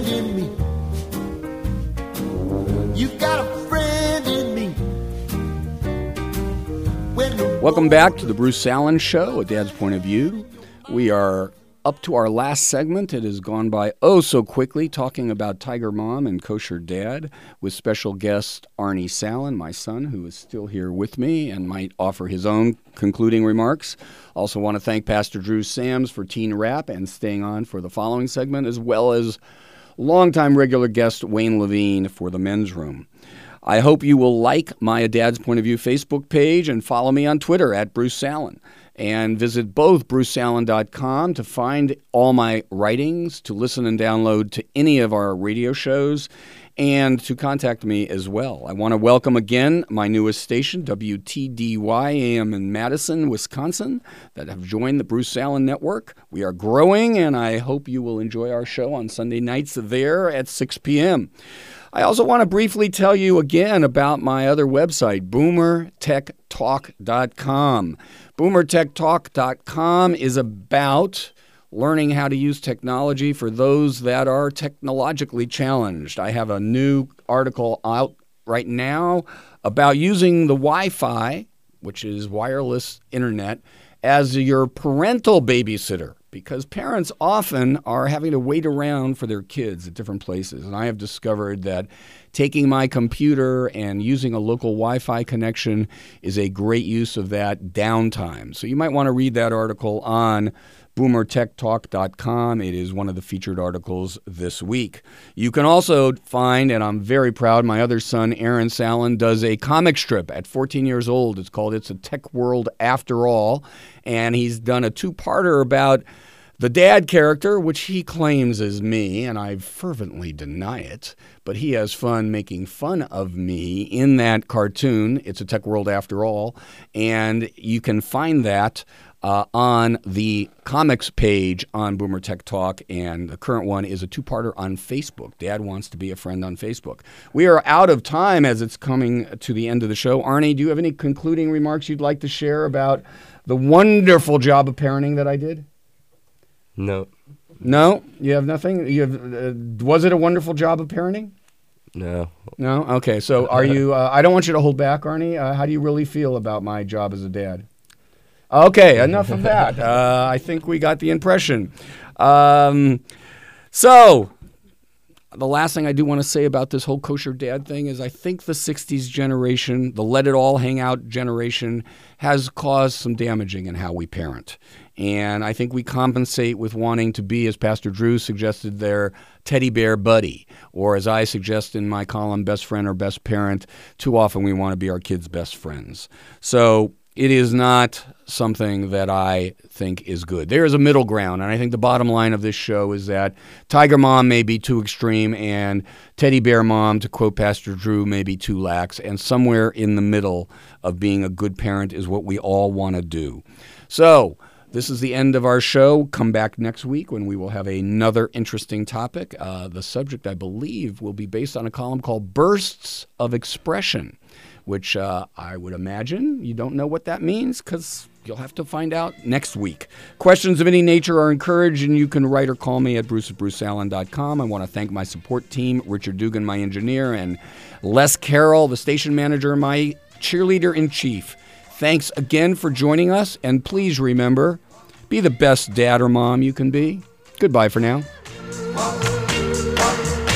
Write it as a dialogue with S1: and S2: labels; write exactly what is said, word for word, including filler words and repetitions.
S1: friend in me. You've got a friend in me. When the
S2: Welcome back to the Bruce Allen Show, A Dad's Point of View. We are up to our last segment. It has gone by oh so quickly, talking about Tiger Mom and Kosher Dad with special guest Arnie Sallin, my son, who is still here with me and might offer his own concluding remarks. Also want to thank Pastor Drew Sams for Teen Rap and staying on for the following segment, as well as longtime regular guest Wayne Levine for the Men's Room. I hope you will like my A Dad's Point of View Facebook page and follow me on Twitter at Bruce Allen. And visit both bruce allen dot com to find all my writings, to listen and download to any of our radio shows, and to contact me as well. I want to welcome again my newest station, W T D Y A M in Madison, Wisconsin, that have joined the Bruce Allen Network. We are growing, and I hope you will enjoy our show on Sunday nights there at six p.m. I also want to briefly tell you again about my other website, boomer tech talk dot com. boomer tech talk dot com is about learning how to use technology for those that are technologically challenged. I have a new article out right now about using the Wi-Fi, which is wireless internet, as your parental babysitter, because parents often are having to wait around for their kids at different places. And I have discovered that taking my computer and using a local Wi-Fi connection is a great use of that downtime. So you might want to read that article on boomer tech talk dot com. It is one of the featured articles this week. You can also find, and I'm very proud, my other son, Aaron Sallin, does a comic strip at fourteen years old. It's called It's a Tech World After All. And he's done a two-parter about the dad character, which he claims is me, and I fervently deny it, but he has fun making fun of me in that cartoon, It's a Tech World After All, and you can find that uh, on the comics page on Boomer Tech Talk, and the current one is a two-parter on Facebook. Dad Wants to Be a Friend on Facebook. We are out of time as it's coming to the end of the show. Arnie, do you have any concluding remarks you'd like to share about the wonderful job of parenting that I did?
S3: No.
S2: No? You have nothing? You have, uh, was it a wonderful job of parenting?
S3: No.
S2: No? Okay. So are you, uh, I don't want you to hold back, Arnie. Uh, how do you really feel about my job as a dad? Okay. Enough of that. Uh, I think we got the impression. Um, so the last thing I do want to say about this whole kosher dad thing is I think the sixties generation, the let it all hang out generation, has caused some damaging in how we parent. And I think we compensate with wanting to be, as Pastor Drew suggested, their teddy bear buddy. Or as I suggest in my column, best friend or best parent, too often we want to be our kids' best friends. So it is not something that I think is good. There is a middle ground, and I think the bottom line of this show is that Tiger Mom may be too extreme and Teddy Bear Mom, to quote Pastor Drew, may be too lax, and somewhere in the middle of being a good parent is what we all want to do. So this is the end of our show. Come back next week when we will have another interesting topic. Uh, the subject, I believe, will be based on a column called Bursts of Expression, which uh, I would imagine you don't know what that means because you'll have to find out next week. Questions of any nature are encouraged, and you can write or call me at bruce at bruce allen dot com. I want to thank my support team, Richard Dugan, my engineer, and Les Carroll, the station manager, my cheerleader-in-chief. Thanks again for joining us, and please remember, be the best dad or mom you can be. Goodbye for now.